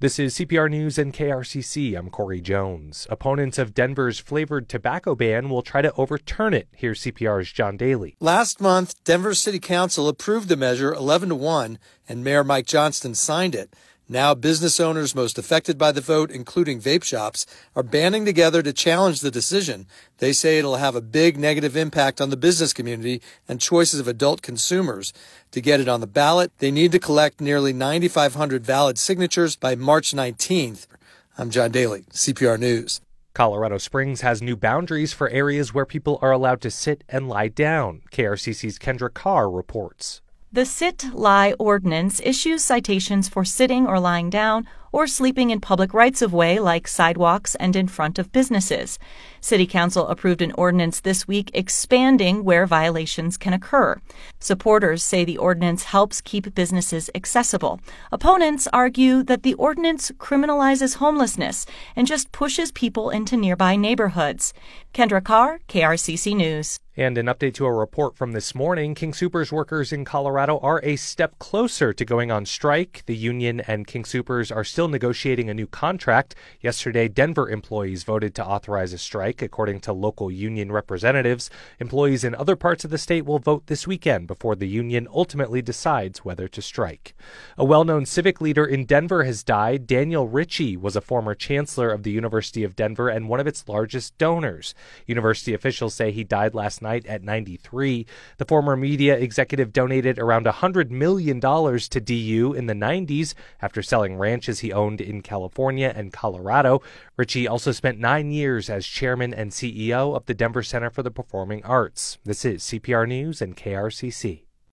This is CPR News and KRCC. I'm Corey Jones. Opponents of Denver's flavored tobacco ban will try to overturn it. Here's CPR's John Daly. Last month, Denver City Council approved the measure 11-1, and Mayor Mike Johnston signed it. Now, business owners most affected by the vote, including vape shops, are banding together to challenge the decision. They say it'll have a big negative impact on the business community and choices of adult consumers. To get it on the ballot, they need to collect nearly 9,500 valid signatures by March 19th. I'm John Daly, CPR News. Colorado Springs has new boundaries for areas where people are allowed to sit and lie down. KRCC's Kendra Carr reports. The Sit-Lie Ordinance issues citations for sitting or lying down or sleeping in public rights-of-way like sidewalks and in front of businesses. City Council approved an ordinance this week expanding where violations can occur. Supporters say the ordinance helps keep businesses accessible. Opponents argue that the ordinance criminalizes homelessness and just pushes people into nearby neighborhoods. Kendra Carr, KRCC News. And an update to a report from this morning, King Soopers workers in Colorado are a step closer to going on strike. The union and King Soopers are still negotiating a new contract. Yesterday, Denver employees voted to authorize a strike, according to local union representatives. Employees in other parts of the state will vote this weekend before the union ultimately decides whether to strike. A well-known civic leader in Denver has died. Daniel Ritchie was a former chancellor of the University of Denver and one of its largest donors. University officials say he died last night at 93. The former media executive donated around $100 million to DU in the 90s after selling ranches he owned in California and Colorado. Ritchie also spent 9 years as chairman and CEO of the Denver Center for the Performing Arts. This is CPR News and KRCC.